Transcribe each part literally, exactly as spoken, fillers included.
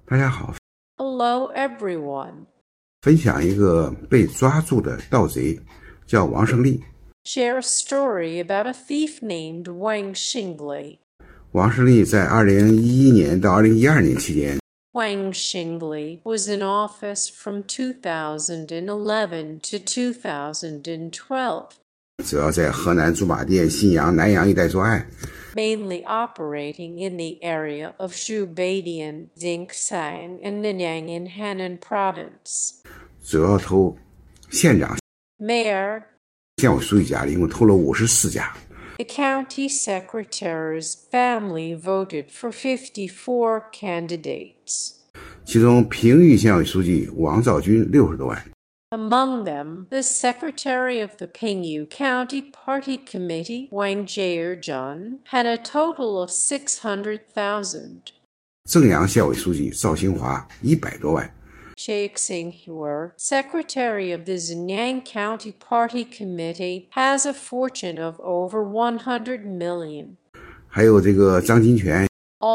大家好， Hello, everyone. 分享一个被抓住的盗贼，叫王胜利。 Share a story about a thief named Wang Xingli. 王胜利在二零一一年到二零一二年期间， Wang Xingli was in office from two thousand eleven to two thousand twelve, 主要在河南驻马店、信阳、南阳一带作案， mainly operating in the area of Zhubeidian, Dingshan, and Nanyang in Henan Province. 主要偷县长、 Mayor, 县委书记家里，一共偷了五十四家。 the county secretary's family voted for fifty-four candidates. 其中平邑县委书记王兆军六十多万， Among them, the secretary of the Pingyu County Party Committee, Wang Jiejun, had a total of six hundred thousand. 正阳县委书记赵兴华一百多万， Sheikh Xinghua, secretary of the Zhejiang County Party Committee, has a fortune of over one hundred million. 还有这个张金泉，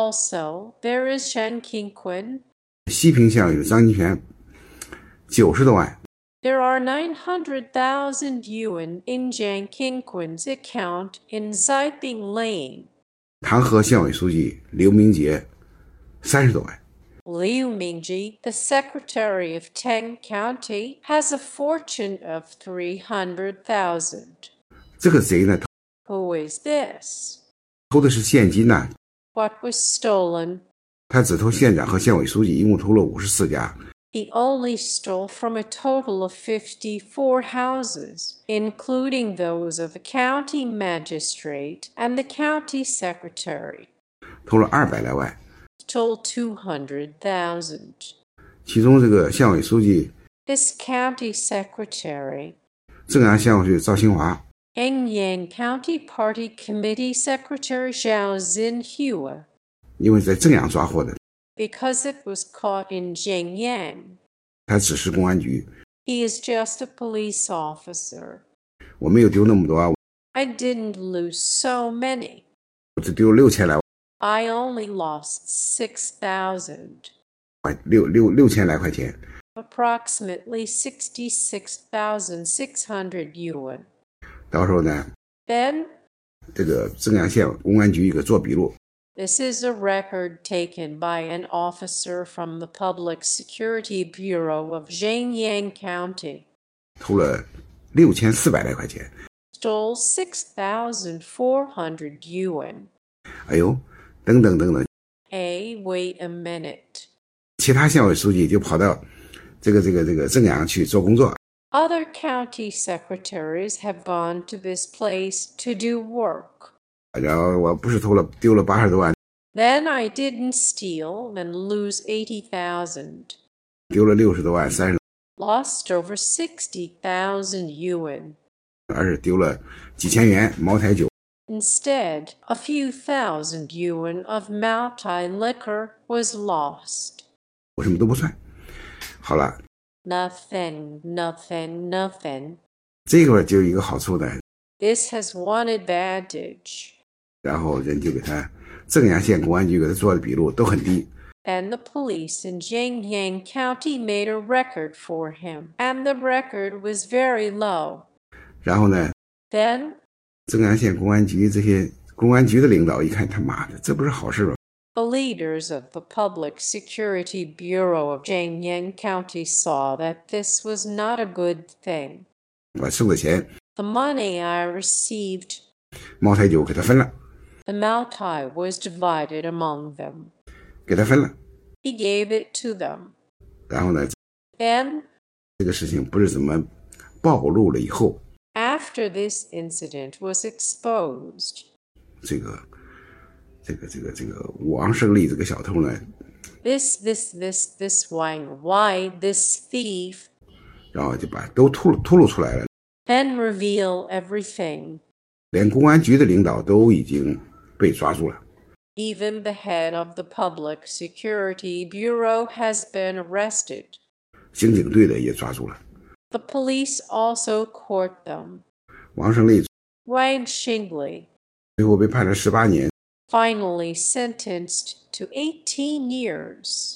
Also, there is Shen Qingqun. 西平县有张金泉九十多万。 There are nine hundred thousand yuan in Zhang Qingqun's account in Ziping Lane. 唐河县委书记刘明杰三十多万。 Liu Mingji, the secretary of Teng County, has a fortune of three hundred thousand. 这个贼呢， Who is this? 偷的是现金呐、 What was stolen? 他只偷县长和县委书记，一共偷了五十四家。 He only stole from a total of fifty-four houses, including those of a county magistrate and the county secretary. 偷了二百来万， Stole two hundred thousand. 其中这个县委书记 This county secretary, 正阳县委书记赵兴华， Hengyang County Party Committee Secretary Zhao Xinhua, 因为在正阳抓获的， because it was caught in Zhengyang. 他只是公安局， He is just a police officer. 我没有丢那么多啊， I didn't lose so many. 我只丢六千来 I only lost six thousand, 万，六六六千来块钱。 approximately sixty-six thousand six hundred yuan. 到时候呢， Then, 这个正阳县公安局一个做笔录， this is a record taken by an officer from the Public Security Bureau of Zhejiang County. 偷了六千四百来块钱。 Stole six thousand four hundred yuan. 哎呦，等等等等， Hey, wait a minute. 其他县委书记就跑到这个这个这个正阳去做工作。 Other county secretaries have gone to this place to do work. 然后我不是偷了丢了八十多万， Then I didn't steal and lose eighty thousand. 丢了六十多万，三十， Lost over sixty thousand yuan. 而是丢了几千元茅台酒。 Instead, a few thousand yuan of Maotai liquor was lost. 我什么都不算。好了， Nothing, nothing, nothing. 这个就有一个好处呢， This has one advantage. 然后人就给他正阳县公安局给他做的笔录都很低。 And the police in Zhejiang County made a record for him, and the record was very low. 然后呢， Then, 正阳县公安局这些公安局的领导一看，他妈的，这不是好事吧？ the leaders of the Public Security Bureau of Zhejiang County saw that this was not a good thing. 把剩的钱 The money I received, 茅台酒给他分了， the Maotai was divided among them. 给他分了。 He gave it to them. 然后呢， Then, 这个事情不是怎么暴露了以后， after this incident was exposed, 这个这个这个这个王胜利这个小偷呢， this, this, this, this Wang Wai, this thief, 然后就把都吐露吐露出来了， then reveal everything. 连公安局的领导都已经被抓住了。 Even the head of the Public Security Bureau has been arrested. 刑警队的也抓住了。 The police also caught them. 王胜利 Wang Xingli, 最后被判了十八年。 finally sentenced to eighteen years.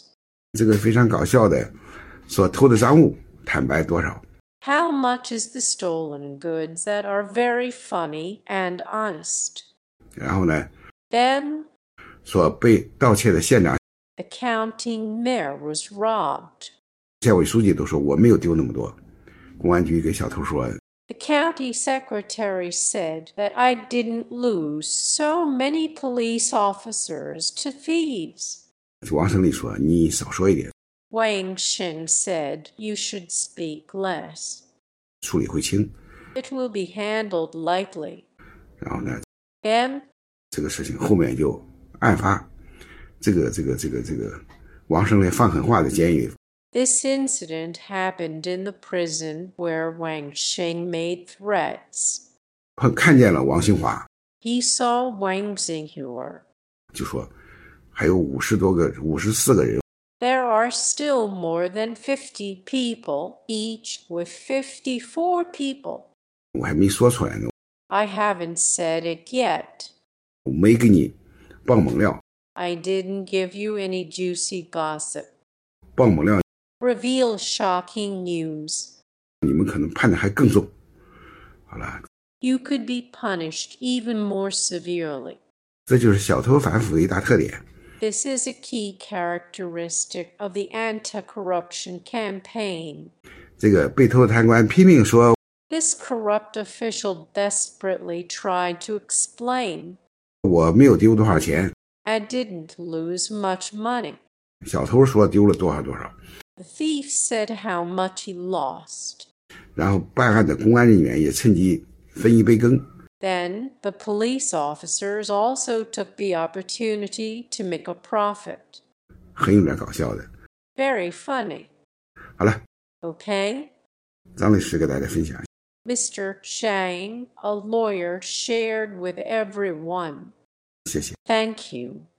这个非常搞笑的，所偷的赃物坦白多少。 How much is the stolen goods that are very funny and honest? 然后呢， Then 所被盗窃的县长、 the county mayor was robbed. 县委书记都说我没有丢那么多。公安局给小偷说， The county secretary said that I didn't lose so many police officers to thieves. 王胜利说你少说一点， Wang Xing said you should speak less. 处理会轻。 It will be handled lightly. 然后呢， And 这个事情后面就案发，这个这个这个这个王胜利放狠话的监狱。 this incident happened in the prison where Wang Xing made threats. 碰看见了王新华， He saw Wang Xinghua. 就说还有五十多个、五十四个人， There are still more than fifty people, each with fifty-four people. 我还没说出来呢， I haven't said it yet. 我没给你爆猛料， I didn't give you any juicy gossip. 爆猛料 Reveal shocking news. 你们可能判的还更重。好了， You could be punished even more severely. 这就是小偷反腐的一大特点。 This is a key characteristic of the anti-corruption campaign. 这个被偷的贪官拼命说， This corrupt official desperately tried to explain, 我没有丢多少钱， I didn't lose much money. 小偷说丢了多少多少。 The thief said how much he lost. 然后办案的公安人员也趁机分一杯羹。 Then the police officers also took the opportunity to make a profit. 很有点搞笑的。 Very funny. 好了， Okay? 张律师给大家分享。 Mister Chang, a lawyer, shared with everyone. 谢谢。 Thank you.